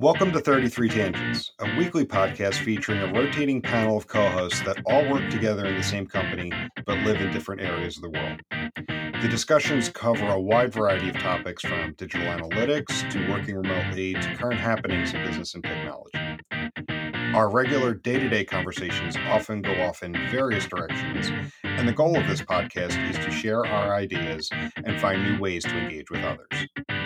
Welcome to 33 Tangents, a weekly podcast featuring a rotating panel of co hosts that all work together in the same company but live in different areas of the world. The discussions cover a wide variety of topics from digital analytics to working remotely to current happenings in business and technology. Our regular day to day conversations often go off in various directions, and the goal of this podcast is to share our ideas and find new ways to engage with others.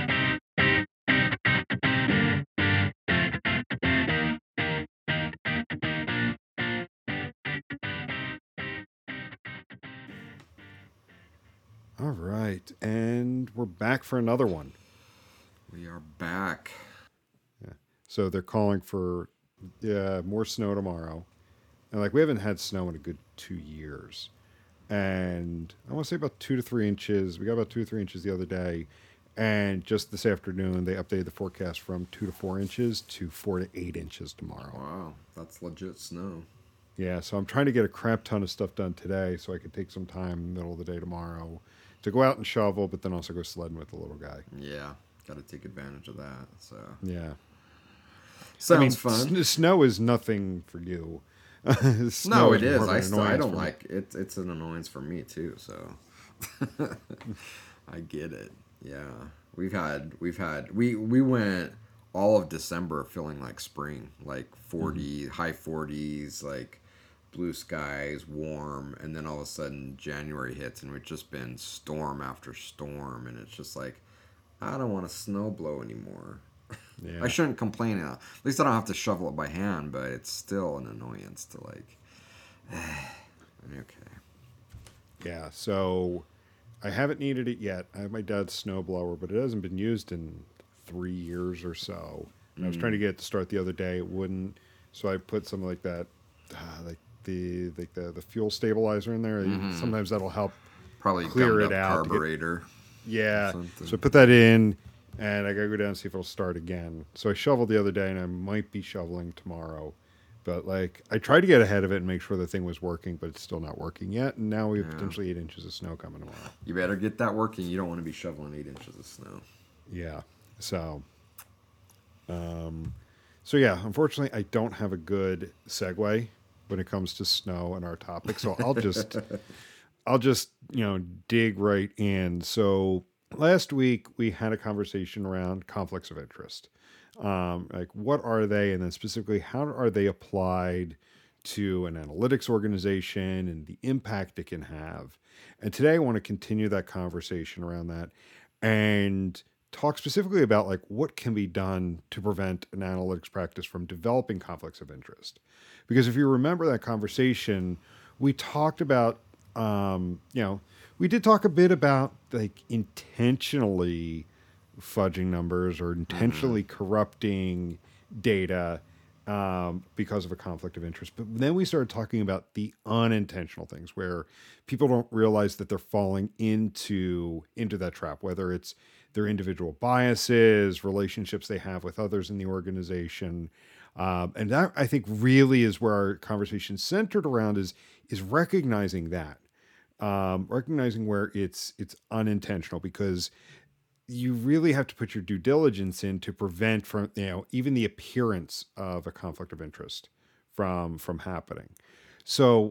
All right, and we're back for another one. We are back. Yeah. So they're calling for more snow tomorrow. And like we haven't had snow in a good 2 years. And I want to say about 2 to 3 inches. We got about 2 to 3 inches the other day. And just this afternoon, they updated the forecast from 2 to 4 inches to 4 to 8 inches tomorrow. Wow, that's legit snow. Yeah, so I'm trying to get a crap ton of stuff done today so I can take some time in the middle of the day tomorrow to go out and shovel, but then also go sledding with the little guy. Yeah, got to take advantage of that. So Yeah. sounds fun. Snow is nothing for you. No, it is. I don't like it. It's an annoyance for me too. So I get it. Yeah, we went all of December feeling like spring, like 40 high 40s, like blue skies, warm, and then all of a sudden January hits and we've just been storm after storm, and it's just like I don't want to snow blow anymore. Yeah. I shouldn't complain. At least I don't have to shovel it by hand, but it's still an annoyance to like. Okay. Yeah, so I haven't needed it yet. I have my dad's snowblower, but it hasn't been used in 3 years or so. And I was trying to get it to start the other day. It wouldn't. So I put something like that, the fuel stabilizer in there. Sometimes that'll help Probably clear gummed it up out. carburetor. Yeah. Something. So I put that in, and I gotta go down and see if it'll start again. So I shoveled the other day, and I might be shoveling tomorrow. But like, I tried to get ahead of it and make sure the thing was working, but it's still not working yet. And now we have Yeah. potentially 8 inches of snow coming tomorrow. You better get that working. You don't want to be shoveling 8 inches of snow. Yeah. So, so yeah. Unfortunately, I don't have a good segue when it comes to snow and our topic. So I'll just dig right in. So last week we had a conversation around conflicts of interest. Like what are they, and then specifically how are they applied to an analytics organization and the impact it can have. And today I want to continue that conversation around that and talk specifically about like what can be done to prevent an analytics practice from developing conflicts of interest. Because if you remember that conversation, we talked about we did talk a bit about like intentionally fudging numbers or intentionally corrupting data because of a conflict of interest. But then we started talking about the unintentional things where people don't realize that they're falling into that trap, whether it's their individual biases, relationships they have with others in the organization. And that I think really is where our conversation centered around is recognizing that. Recognizing where it's unintentional, because you really have to put your due diligence in to prevent from even the appearance of a conflict of interest from happening. So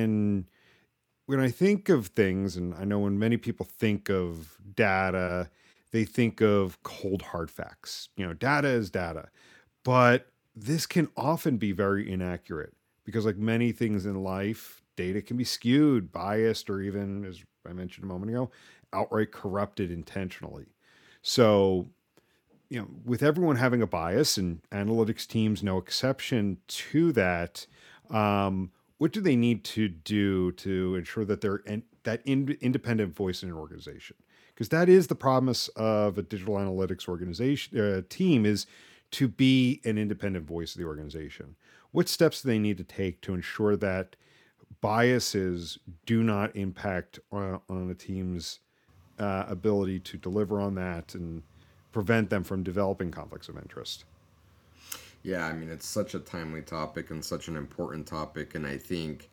when I think of things, and I know when many people think of data, they think of cold hard facts. Data is data, but this can often be very inaccurate because, like many things in life, data can be skewed, biased, or even, as I mentioned a moment ago, outright corrupted intentionally. So, with everyone having a bias, and analytics teams no exception to that, what do they need to do to ensure that they're independent voice in an organization? Because that is the promise of a digital analytics organization team, is to be an independent voice of the organization. What steps do they need to take to ensure that biases do not impact on a team's ability to deliver on that and prevent them from developing conflicts of interest? Yeah, I mean, it's such a timely topic and such an important topic. And I think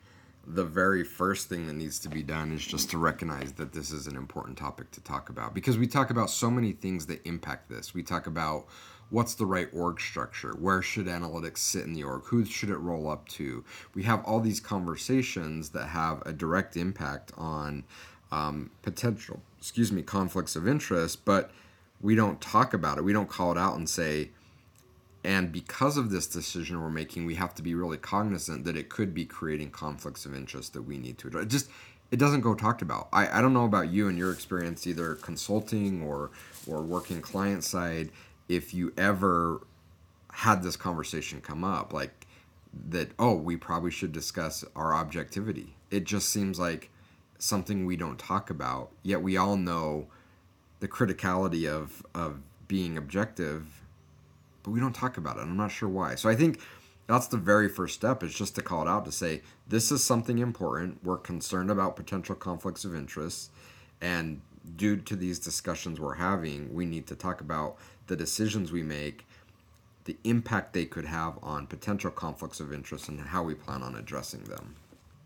the very first thing that needs to be done is just to recognize that this is an important topic to talk about, because we talk about so many things that impact this. We talk about what's the right org structure, where should analytics sit in the org, who should it roll up to. We have all these conversations that have a direct impact on potential conflicts of interest, but we don't talk about it. We don't call it out and say, and because of this decision we're making, we have to be really cognizant that it could be creating conflicts of interest that we need to address. It doesn't go talked about. I don't know about you and your experience, either consulting or working client side, if you ever had this conversation come up, like that, oh, we probably should discuss our objectivity. It just seems like something we don't talk about, yet we all know the criticality of being objective, but we don't talk about it. I'm not sure why. So I think that's the very first step, is just to call it out, to say, this is something important. We're concerned about potential conflicts of interest. And due to these discussions we're having, we need to talk about the decisions we make, the impact they could have on potential conflicts of interest, and how we plan on addressing them.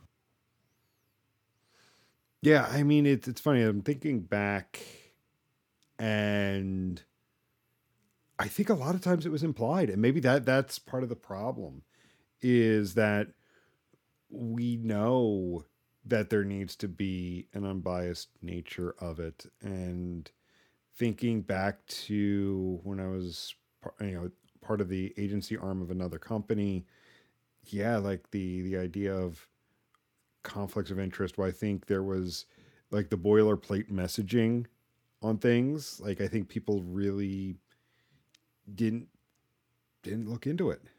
Yeah, I mean, it's funny. I'm thinking back, and I think a lot of times it was implied, and maybe that's part of the problem, is that we know that there needs to be an unbiased nature of it. And thinking back to when I was, part of the agency arm of another company, yeah, like the idea of conflicts of interest. Well, I think there was like the boilerplate messaging on things. Like I think people really didn't didn't look into it,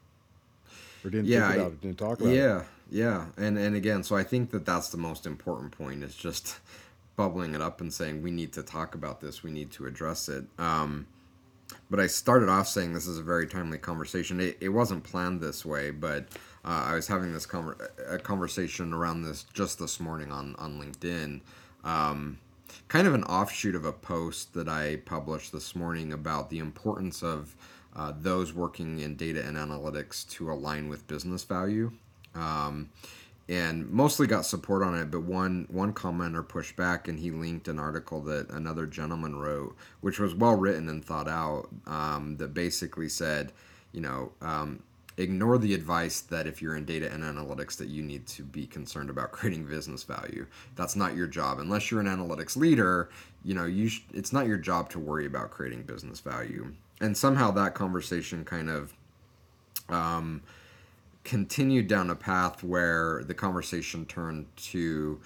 or didn't Yeah, think about it, didn't talk about it. yeah, and again, so I think that that's the most important point, is just bubbling it up and saying, we need to talk about this, we need to address it. But I started off saying this is a very timely conversation. It wasn't planned this way, but I was having a conversation around this just this morning on LinkedIn. Kind of an offshoot of a post that I published this morning about the importance of those working in data and analytics to align with business value. Um, and mostly got support on it, but one commenter pushed back, and he linked an article that another gentleman wrote, which was well written and thought out, that basically said, you know, ignore the advice that if you're in data and analytics that you need to be concerned about creating business value. That's not your job. Unless you're an analytics leader, it's not your job to worry about creating business value. And somehow that conversation kind of um, continued down a path where the conversation turned to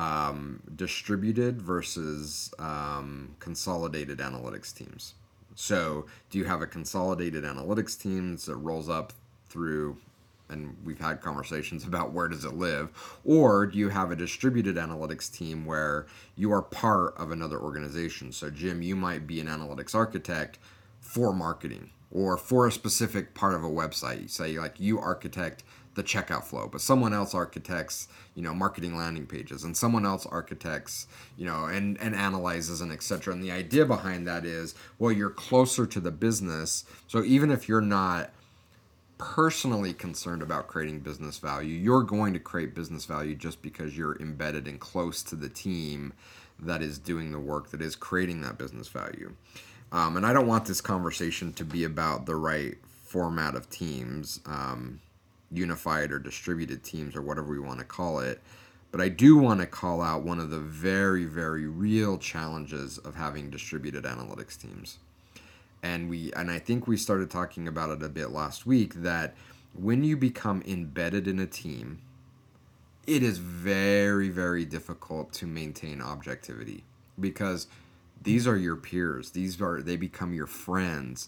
distributed versus consolidated analytics teams. So, do you have a consolidated analytics team that rolls up through, and we've had conversations about where does it live, or do you have a distributed analytics team where you are part of another organization? So, Jim, you might be an analytics architect for marketing or for a specific part of a website. Say, like, you architect the checkout flow, but someone else architects, marketing landing pages, and someone else architects, and analyzes, and etc. And the idea behind that is, well, you're closer to the business. So even if you're not personally concerned about creating business value, you're going to create business value just because you're embedded and close to the team that is doing the work that is creating that business value. And I don't want this conversation to be about the right format of teams, unified or distributed teams, or whatever we want to call it. But I do want to call out one of the very, very real challenges of having distributed analytics teams. And I think we started talking about it a bit last week, that when you become embedded in a team, it is very, very difficult to maintain objectivity, because these are your peers. They become your friends.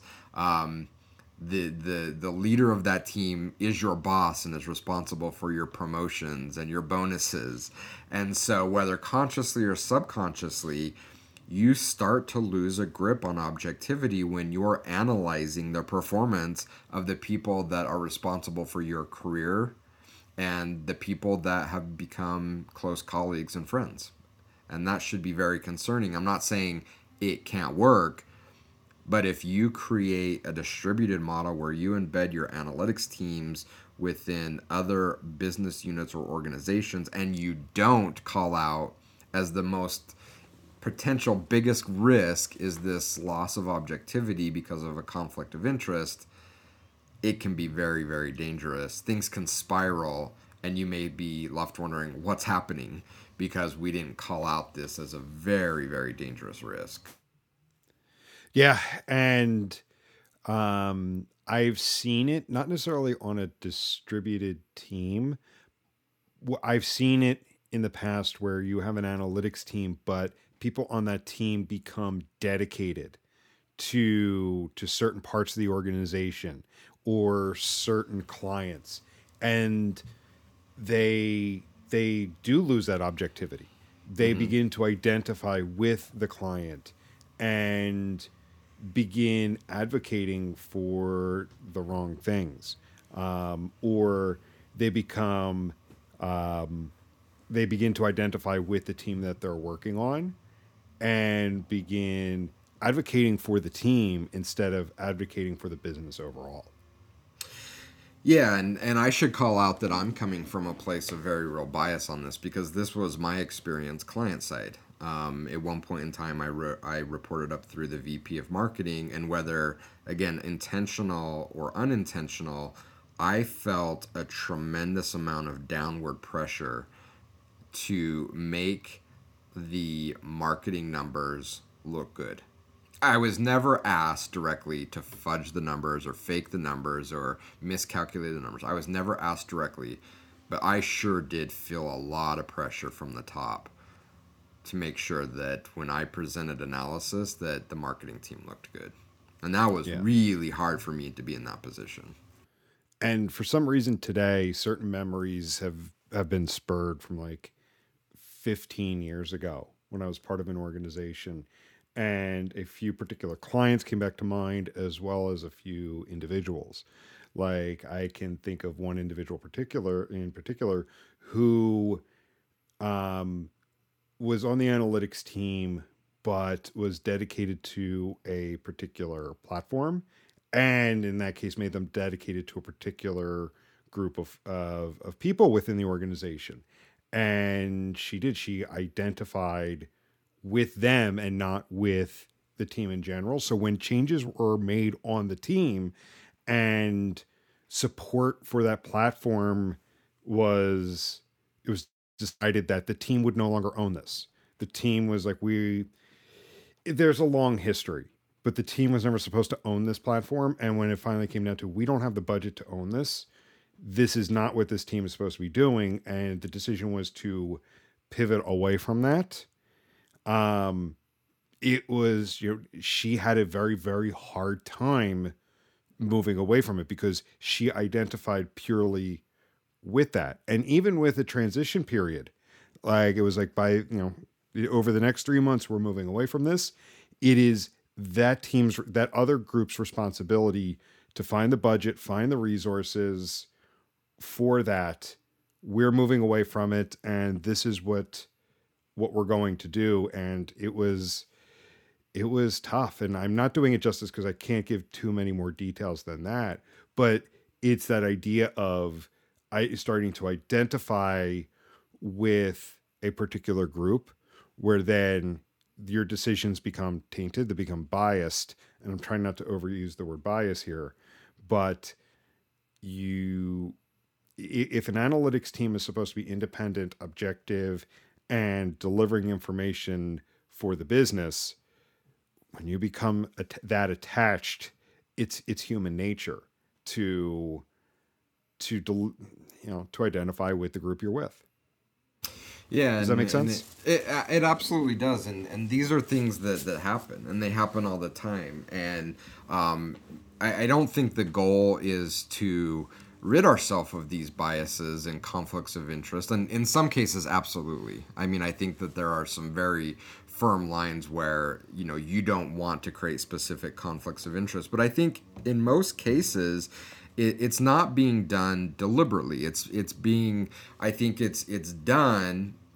The leader of that team is your boss and is responsible for your promotions and your bonuses. And so whether consciously or subconsciously, you start to lose a grip on objectivity when you're analyzing the performance of the people that are responsible for your career and the people that have become close colleagues and friends. And that should be very concerning. I'm not saying it can't work, But if you create a distributed model where you embed your analytics teams within other business units or organizations, and you don't call out as the most potential biggest risk is this loss of objectivity because of a conflict of interest, it can be very, very dangerous. Things can spiral, and you may be left wondering what's happening because we didn't call out this as a very, very dangerous risk. Yeah, and I've seen it not necessarily on a distributed team. I've seen it in the past where you have an analytics team, but people on that team become dedicated to certain parts of the organization or certain clients, and they do lose that objectivity. They Mm-hmm. begin to identify with the client and begin advocating for the wrong things, or they become they begin to identify with the team that they're working on and begin advocating for the team instead of advocating for the business overall. Yeah, and I should call out that I'm coming from a place of very real bias on this because this was my experience client side. At one point in time, I reported up through the VP of marketing, and whether, again, intentional or unintentional, I felt a tremendous amount of downward pressure to make the marketing numbers look good. I was never asked directly to fudge the numbers or fake the numbers or miscalculate the numbers. I was never asked directly, but I sure did feel a lot of pressure from the top to make sure that when I presented analysis that the marketing team looked good. And that was Yeah. really hard for me to be in that position. And for some reason today, certain memories have been spurred from like 15 years ago when I was part of an organization, and a few particular clients came back to mind as well as a few individuals. Like I can think of one individual particular who um, was on the analytics team but was dedicated to a particular platform, and in that case made them dedicated to a particular group of people within the organization. And she identified with them and not with the team in general. So when changes were made on the team and support for that platform was it was decided that the team would no longer own this. The team was like, we there's a long history, but the team was never supposed to own this platform. And when it finally came down to, we don't have the budget to own this, this is not what this team is supposed to be doing. And the decision was to pivot away from that. Um, it was, she had a very, very hard time moving away from it because she identified purely with that. And even with a transition period, like it was like over the next 3 months, we're moving away from this. It is that other group's responsibility to find the budget, find the resources for that. We're moving away from it, and this is what we're going to do. And it was tough, and I'm not doing it justice because I can't give too many more details than that. But it's that idea of I starting to identify with a particular group, where then your decisions become tainted, they become biased. And I'm trying not to overuse the word bias here, but you if an analytics team is supposed to be independent, objective, and delivering information for the business, when you become that attached, it's human nature to to identify with the group you're with. Yeah, Does that make and sense? it absolutely does, and these are things that happen, and they happen all the time, and I don't think the goal is to rid ourselves of these biases and conflicts of interest, and in some cases, absolutely. I mean, I think that there are some very firm lines where you don't want to create specific conflicts of interest, but I think in most cases it's not being done deliberately. It's being, I think it's done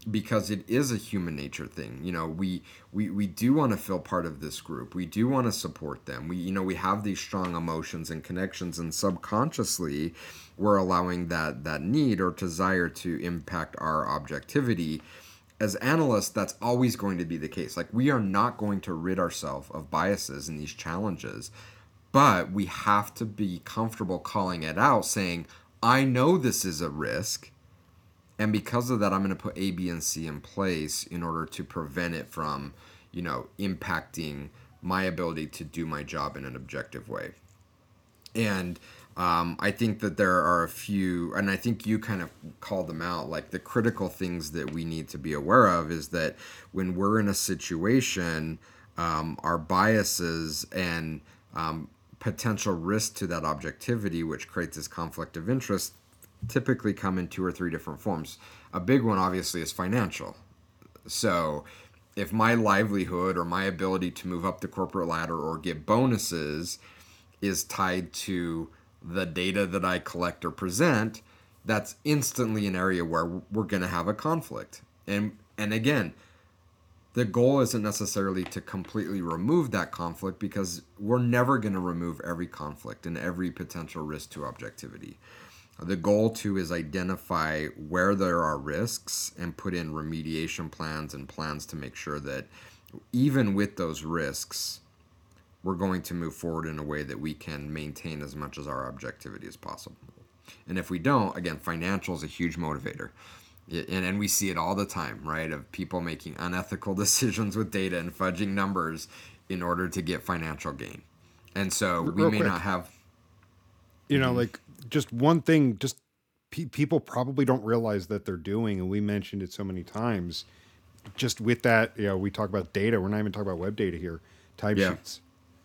because it is a human nature thing. We do want to feel part of this group. We do want to support them. We have these strong emotions and connections, and subconsciously we're allowing that need or desire to impact our objectivity. As analysts, that's always going to be the case. Like, we are not going to rid ourselves of biases in these challenges, but we have to be comfortable calling it out, saying, I know this is a risk, and because of that, I'm going to put A, B, and C in place in order to prevent it from, impacting my ability to do my job in an objective way. And I think that there are a few, and I think you kind of called them out, like the critical things that we need to be aware of is that when we're in a situation, our biases and potential risk to that objectivity, which creates this conflict of interest, typically come in 2 or 3 different forms. A big one, obviously, is financial. So if my livelihood or my ability to move up the corporate ladder or get bonuses is tied to the data that I collect or present, that's instantly an area where we're going to have a conflict. And again, the goal isn't necessarily to completely remove that conflict, because we're never going to remove every conflict and every potential risk to objectivity. The goal, too, is identify where there are risks and put in remediation plans and plans to make sure that even with those risks, we're going to move forward in a way that we can maintain as much as our objectivity as possible. And if we don't, again, financial is a huge motivator. And we see it all the time, right? Of people making unethical decisions with data and fudging numbers in order to get financial gain. And so we may not have... like just one thing, just people probably don't realize that they're doing, and we mentioned it so many times, just with that, we talk about data. We're not even talking about web data here. Timesheets.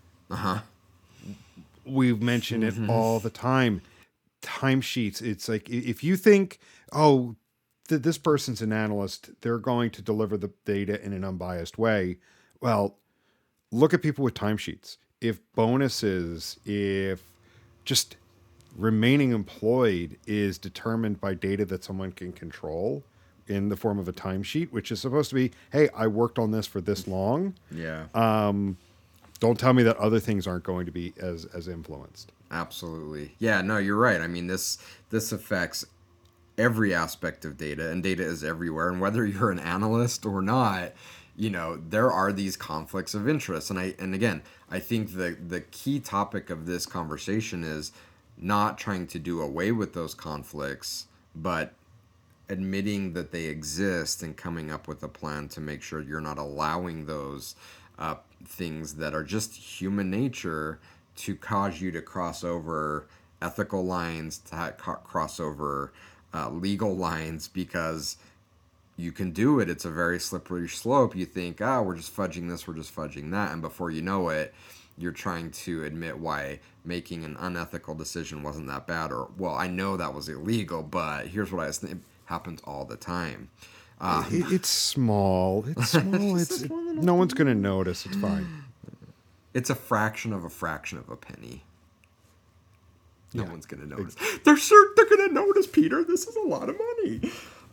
We've mentioned it all the time. Timesheets. It's like, if you think, this person's an analyst, they're going to deliver the data in an unbiased way. Well, look at people with timesheets. If bonuses, if just remaining employed is determined by data that someone can control in the form of a timesheet, which is supposed to be, hey, I worked on this for this long. Yeah. Don't tell me that other things aren't going to be as influenced. Absolutely. Yeah, no, you're right. I mean, this affects every aspect of data, and data is everywhere. And whether you're an analyst or not, there are these conflicts of interest. And again, I think the key topic of this conversation is not trying to do away with those conflicts, but admitting that they exist and coming up with a plan to make sure you're not allowing those things that are just human nature to cause you to cross over ethical lines, to cross over legal lines, because you can do it. It's a very slippery slope. You think, we're just fudging this, we're just fudging that. And before you know it, you're trying to admit why making an unethical decision wasn't that bad. Or, well, I know that was illegal, but here's what I was thinking. It happens all the time. It's small. It's small. No one's going to notice. It's fine. It's a fraction of a penny. No one's going to notice. They're going to notice, Peter. This is a lot of money.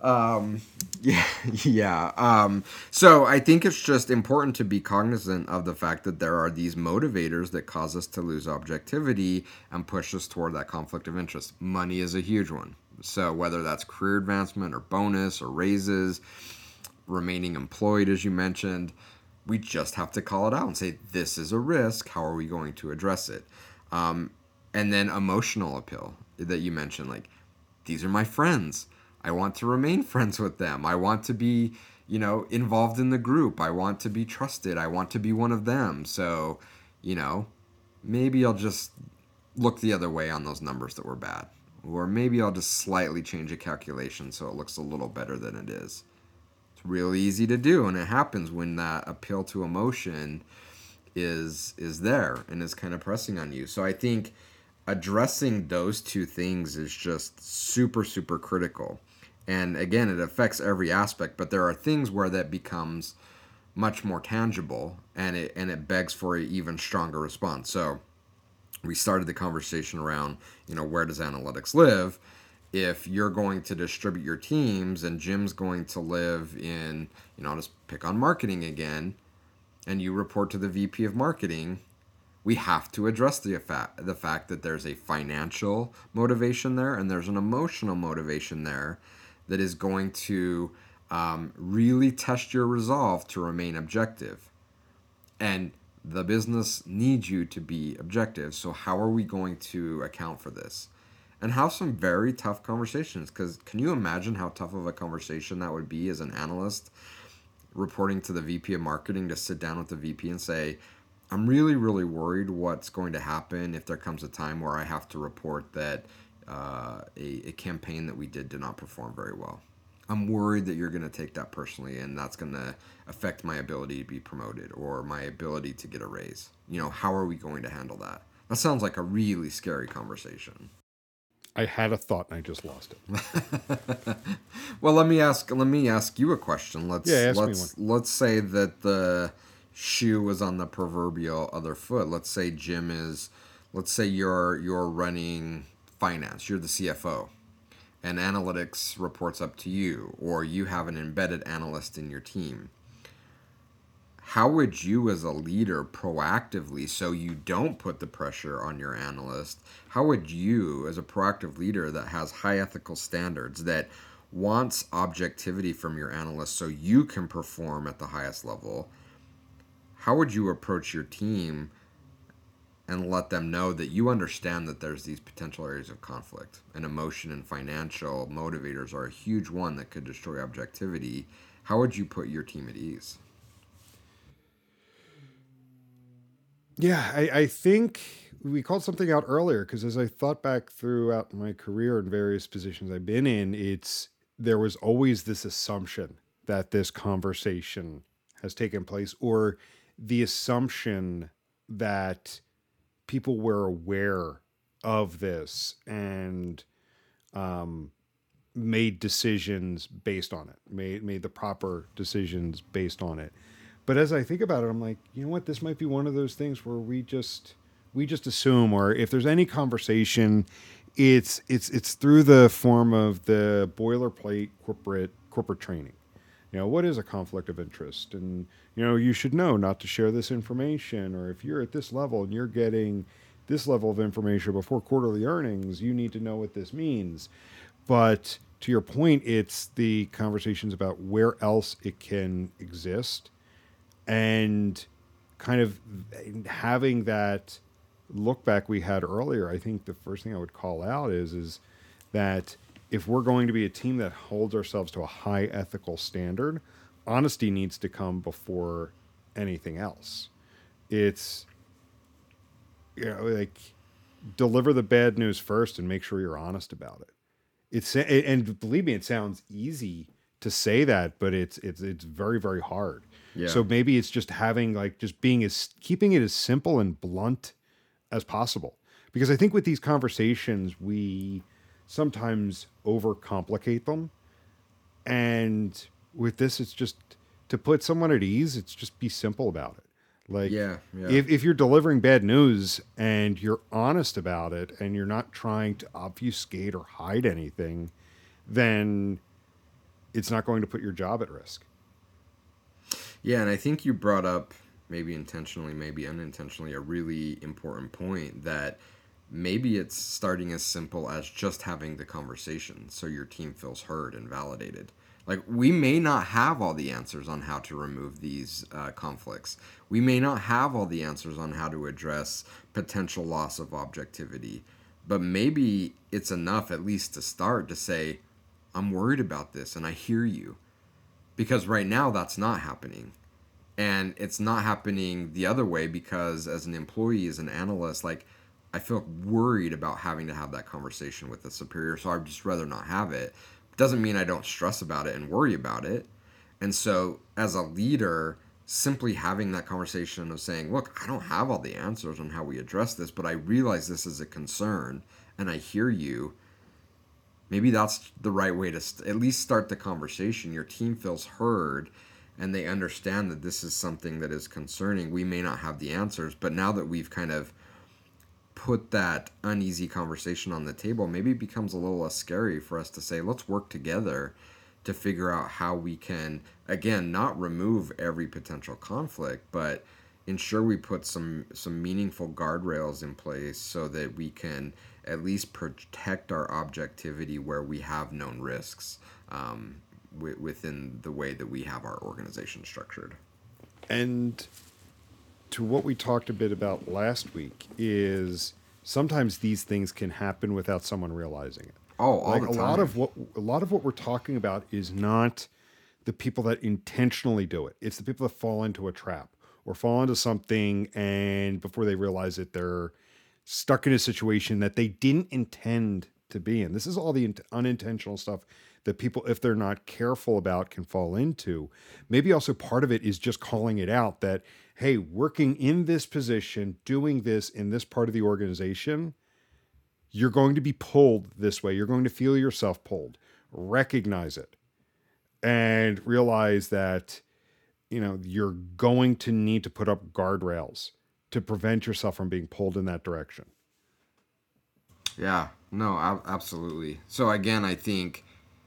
So I think it's just important to be cognizant of the fact that there are these motivators that cause us to lose objectivity and push us toward that conflict of interest. Money is a huge one. So whether that's career advancement or bonus or raises, remaining employed, as you mentioned, we just have to call it out and say, this is a risk. How are we going to address it? And then emotional appeal that you mentioned, like, these are my friends. I want to remain friends with them. I want to be, involved in the group. I want to be trusted. I want to be one of them. So, maybe I'll just look the other way on those numbers that were bad. Or maybe I'll just slightly change a calculation so it looks a little better than it is. It's really easy to do, and it happens when that appeal to emotion is there and is kind of pressing on you. So I think addressing those two things is just super, super critical. And again, it affects every aspect, but there are things where that becomes much more tangible, and it begs for an even stronger response. So we started the conversation around, where does analytics live? if you're going to distribute your teams and Jim's going to live in, I'll just pick on marketing again, and you report to the VP of marketing, we have to address the fact that there's a financial motivation there and there's an emotional motivation there that is going to really test your resolve to remain objective. And the business needs you to be objective. So how are we going to account for this? And have some very tough conversations, because can you imagine how tough of a conversation that would be as an analyst reporting to the VP of marketing, to sit down with the VP and say, I'm really, really worried what's going to happen if there comes a time where I have to report that a campaign that we did not perform very well. I'm worried that you're going to take that personally and that's going to affect my ability to be promoted or my ability to get a raise. How are we going to handle that? That sounds like a really scary conversation. I had a thought and I just lost it. Well, let me ask you a question. Let's say that the shoe was on the proverbial other foot. Let's say you're running finance. You're the CFO. And analytics reports up to you, or you have an embedded analyst in your team. How would you as a leader proactively, so you don't put the pressure on your analyst, how would you as a proactive leader that has high ethical standards, that wants objectivity from your analyst so you can perform at the highest level, how would you approach your team and let them know that you understand that there's these potential areas of conflict, and emotion and financial motivators are a huge one that could destroy objectivity? How would you put your team at ease? Yeah, I think we called something out earlier, because as I thought back throughout my career in various positions I've been in, there was always this assumption that this conversation has taken place, or the assumption that people were aware of this and made decisions based on it, made the proper decisions based on it. But as I think about it, I'm like, you know what? This might be one of those things where we just assume, or if there's any conversation, it's through the form of the boilerplate corporate training. What is a conflict of interest? And you should know not to share this information, or if you're at this level and you're getting this level of information before quarterly earnings, you need to know what this means. But to your point, it's the conversations about where else it can exist, and kind of having that look back we had earlier. I think the first thing I would call out is that if we're going to be a team that holds ourselves to a high ethical standard, honesty needs to come before anything else. It's, like, deliver the bad news first and make sure you're honest about it. And believe me, it sounds easy to say that, but it's very, very hard. Yeah. So maybe it's just having, like, just keeping it as simple and blunt as possible. Because I think with these conversations, we sometimes overcomplicate them. And with this, it's just to put someone at ease, it's just be simple about it. Like, Yeah. if you're delivering bad news and you're honest about it and you're not trying to obfuscate or hide anything, then it's not going to put your job at risk. Yeah, and I think you brought up, maybe intentionally, maybe unintentionally, a really important point, that maybe it's starting as simple as just having the conversation so your team feels heard and validated. Like, we may not have all the answers on how to remove these conflicts. We may not have all the answers on how to address potential loss of objectivity. But maybe it's enough, at least to start, to say, I'm worried about this and I hear you. Because right now that's not happening. And it's not happening the other way, because as an employee, as an analyst, like, I feel worried about having to have that conversation with the superior, so I'd just rather not have it. Doesn't mean I don't stress about it and worry about it. And so as a leader, simply having that conversation of saying, look, I don't have all the answers on how we address this, but I realize this is a concern and I hear you. Maybe that's the right way to at least start the conversation. Your team feels heard and they understand that this is something that is concerning. We may not have the answers, but now that we've kind of put that uneasy conversation on the table, maybe it becomes a little less scary for us to say, let's work together to figure out how we can, again, not remove every potential conflict, but ensure we put some meaningful guardrails in place so that we can at least protect our objectivity where we have known risks, within the way that we have our organization structured. And to what we talked a bit about last week is sometimes these things can happen without someone realizing it. Oh, all Like the a time. lot of what we're talking about is not the people that intentionally do it. It's the people that fall into a trap or fall into something, and before they realize it, they're stuck in a situation that they didn't intend to be in. This is all the unintentional stuff that people, if they're not careful about, can fall into. Maybe also part of it is just calling it out that, hey, working in this position, doing this in this part of the organization, you're going to be pulled this way. You're going to feel yourself pulled. Recognize it and realize that, you're going to need to put up guardrails to prevent yourself from being pulled in that direction. Yeah, no, absolutely. So again, I think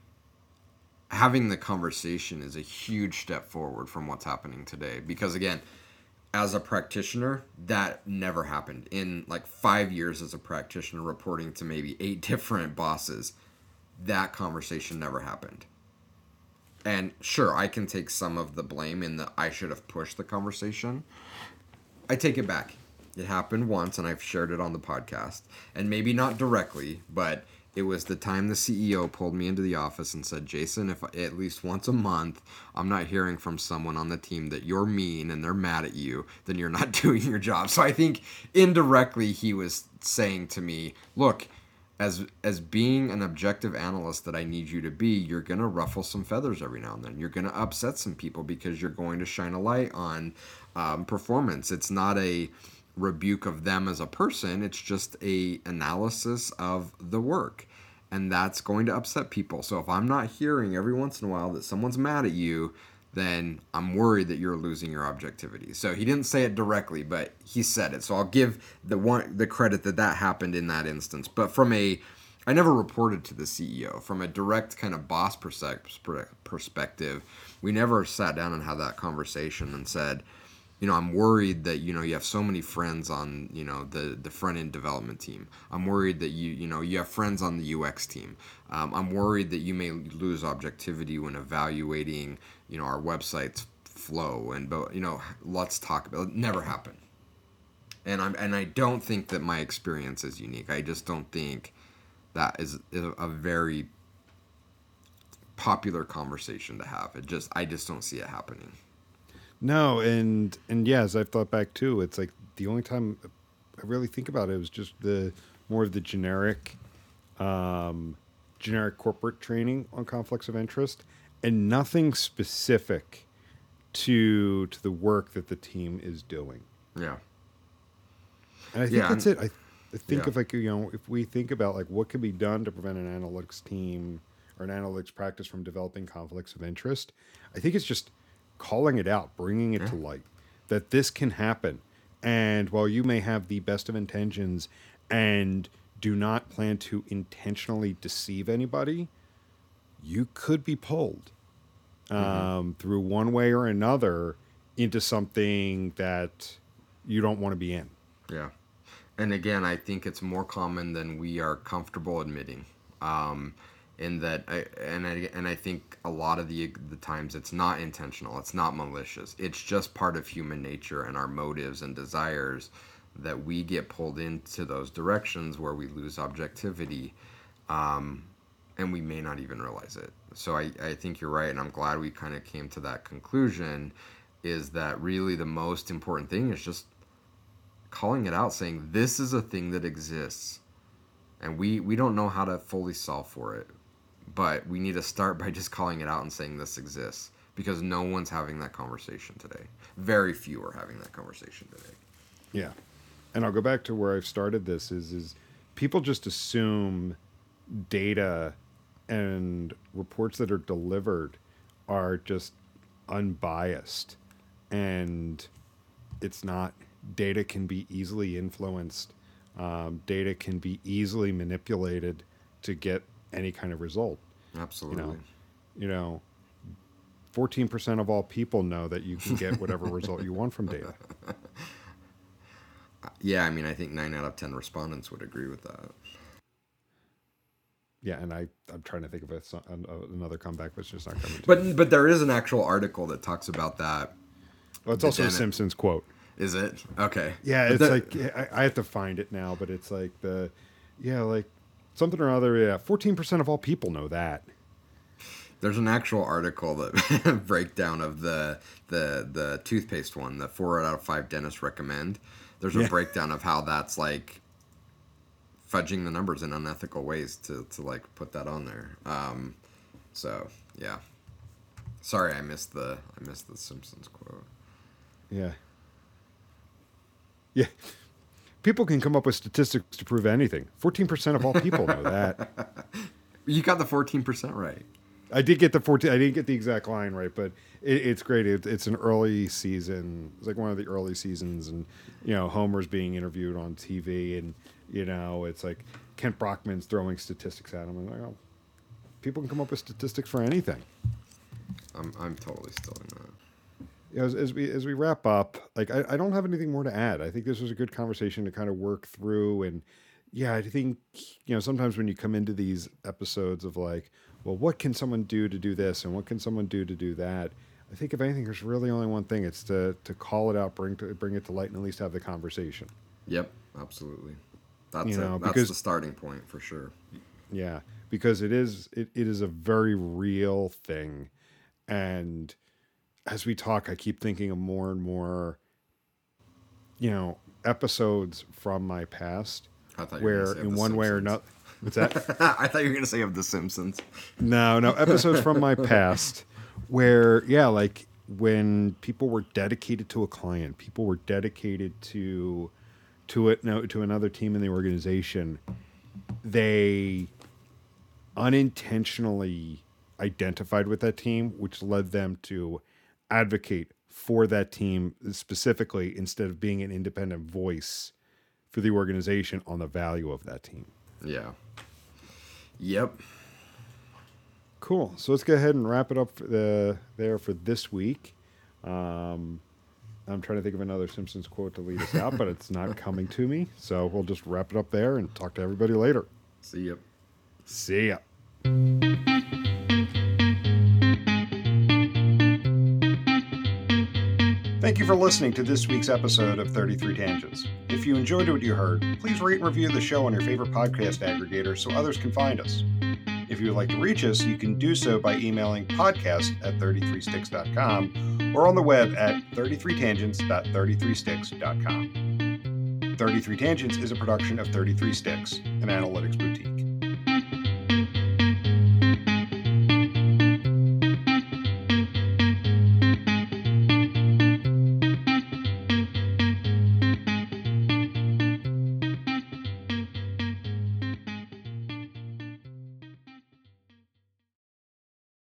having the conversation is a huge step forward from what's happening today. Because again, as a practitioner, that never happened. In like 5 years as a practitioner, reporting to maybe 8 different bosses, that conversation never happened. And sure, I can take some of the blame in that I should have pushed the conversation. I take it back. It happened once, and I've shared it on the podcast. And maybe not directly, but it was the time the CEO pulled me into the office and said, Jason, if at least once a month I'm not hearing from someone on the team that you're mean and they're mad at you, then you're not doing your job. So I think indirectly he was saying to me, look, as being an objective analyst that I need you to be, you're going to ruffle some feathers every now and then. You're going to upset some people because you're going to shine a light on performance. It's not a rebuke of them as a person. It's just a analysis of the work. And that's going to upset people. So if I'm not hearing every once in a while that someone's mad at you, then I'm worried that you're losing your objectivity. So he didn't say it directly, but he said it. So I'll give the credit that happened in that instance. But I never reported to the CEO. From a direct kind of boss perspective, we never sat down and had that conversation and said, I'm worried that, you have so many friends on, the front end development team. I'm worried that you have friends on the UX team. I'm worried that you may lose objectivity when evaluating, our website's flow. But let's talk about it. Never happened. And I don't think that my experience is unique. I just don't think that is a very popular conversation to have. I just don't see it happening. No, and yeah, as I've thought back too, it's like the only time I really think about it was just the more of the generic corporate training on conflicts of interest, and nothing specific to the work that the team is doing. Yeah. And I think that's it. I think if if we think about like what can be done to prevent an analytics team or an analytics practice from developing conflicts of interest, I think it's just calling it out, bringing it to light, that this can happen. And while you may have the best of intentions and do not plan to intentionally deceive anybody, you could be pulled through one way or another into something that you don't want to be in. Yeah. And again, I think it's more common than we are comfortable admitting. In that, I think a lot of the times it's not intentional, it's not malicious, it's just part of human nature and our motives and desires that we get pulled into those directions where we lose objectivity, and we may not even realize it. So I think you're right, and I'm glad we kind of came to that conclusion, is that really the most important thing is just calling it out, saying this is a thing that exists, and we don't know how to fully solve for it. But we need to start by just calling it out and saying this exists, because no one's having that conversation today. Very few are having that conversation today. Yeah. And I'll go back to where I've started this is people just assume data and reports that are delivered are just unbiased. And it's not. Data can be easily influenced Data can be easily manipulated to get any kind of result. Absolutely. 14% of all people know that you can get whatever result you want from data. Yeah, I mean, I think 9 out of 10 respondents would agree with that. Yeah, and I'm trying to think of another comeback, but it's just not coming to me. But there is an actual article that talks about that. Well, it's also a Simpsons quote. Is it? Okay. Yeah, it's like, I have to find it now, but it's like like something or other. Yeah, 14% of all people know that. There's an actual article that breakdown of the toothpaste one, the 4 out of 5 dentists recommend. There's a breakdown of how that's like fudging the numbers in unethical ways to like put that on there. So yeah. Sorry, I missed the Simpsons quote. Yeah. Yeah. People can come up with statistics to prove anything. 14% of all people know that. You got the 14% right. I did get the 14. I didn't get the exact line right, but it's great. It's an early season. It's like one of the early seasons, and Homer's being interviewed on TV, and it's like Kent Brockman's throwing statistics at him, and like, oh, people can come up with statistics for anything. I'm totally still in that. As we wrap up, like I don't have anything more to add. I think this was a good conversation to kind of work through, and yeah, I think sometimes when you come into these episodes of like, well, what can someone do to do this, and what can someone do to do that? I think if anything, there's really only one thing. It's to call it out, bring it to light, and at least have the conversation. Yep, absolutely. That's the starting point for sure. Yeah, because it is a very real thing, and as we talk, I keep thinking of more and more, episodes from my past where in one way or another. What's that? I thought you were going to say of The Simpsons. No, episodes from my past where, yeah, like when people were dedicated to a client, people were dedicated to another team in the organization, they unintentionally identified with that team, which led them to advocate for that team specifically instead of being an independent voice for the organization on the value of that team. Yeah. Yep. Cool. So let's go ahead and wrap it up there for this week. I'm trying to think of another Simpsons quote to lead us out, but it's not coming to me. So we'll just wrap it up there and talk to everybody later. See ya. See ya. Thank you for listening to this week's episode of 33 Tangents. If you enjoyed what you heard, please rate and review the show on your favorite podcast aggregator so others can find us. If you would like to reach us, you can do so by emailing podcast@33sticks.com or on the web at 33tangents.33sticks.com. 33 Tangents is a production of 33 Sticks, an analytics boutique.